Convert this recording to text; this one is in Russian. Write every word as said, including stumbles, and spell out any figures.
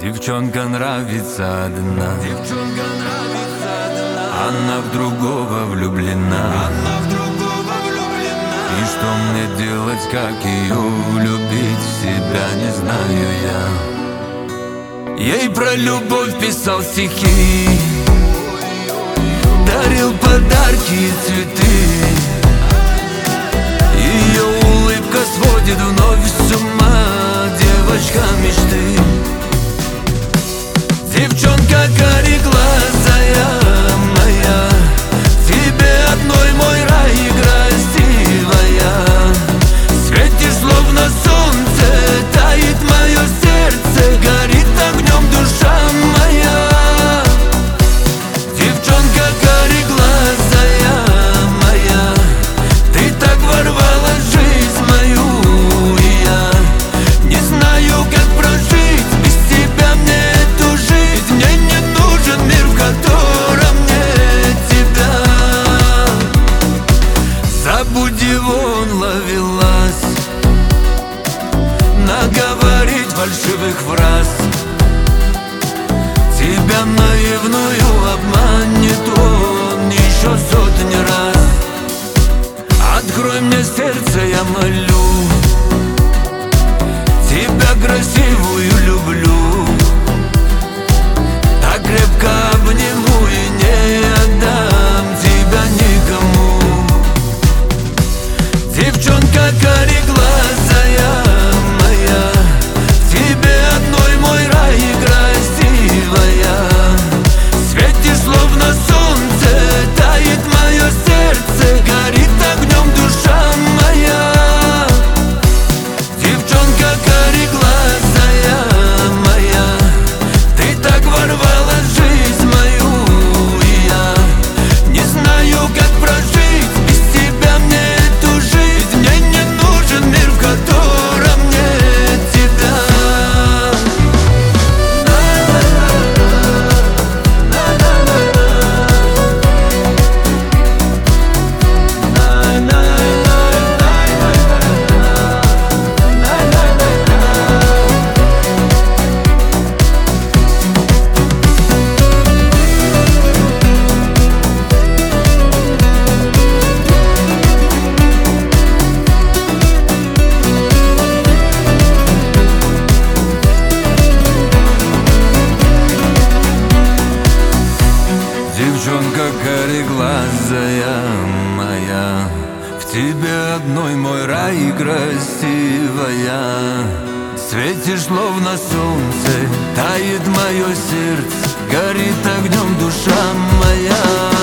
Девчонка нравится одна, девчонка нравится одна. Она в другого влюблена, она в другого влюблена. И что мне делать, как ее влюбить в себя, не знаю я. Ей про любовь писал стихи, дарил подарки и цветы. Ее улыбка сводит вновь с ума, девочка мечты. Девчонка кореглазая моя, тебе одной мой рай красивая. Светишь словно солнце, тает мое сердце, горит огнем душа моя. Девчонка кореглазая моя, ты так ворвала жизнь мою, и я не знаю, как прожить без тебя мне эту жизнь. Мне не нужен мир, в котором нет тебя. Забудь его, он ловелась, наговорить фальшивых фраз. Тебя наивную обманет он еще сотни раз. Открой мне сердце, я молю, тебя красивую люблю. Так крепко обниму и не отдам тебя никому. Девчонка кореглазая моя, тебе одной мой рай красивая. Светишь словно солнце, тает мое сердце, горит огнем душа моя. Девчонка кореглазая моя, ты так ворвала жизнь мою, и я не знаю, как прожить без тебя мне эту жизнь. Мне не нужен мир, в котором нет тебя. Девчонка кореглазая моя, в тебе одной мой рай красивая. Светишь словно солнце, тает мое сердце, горит огнем душа моя.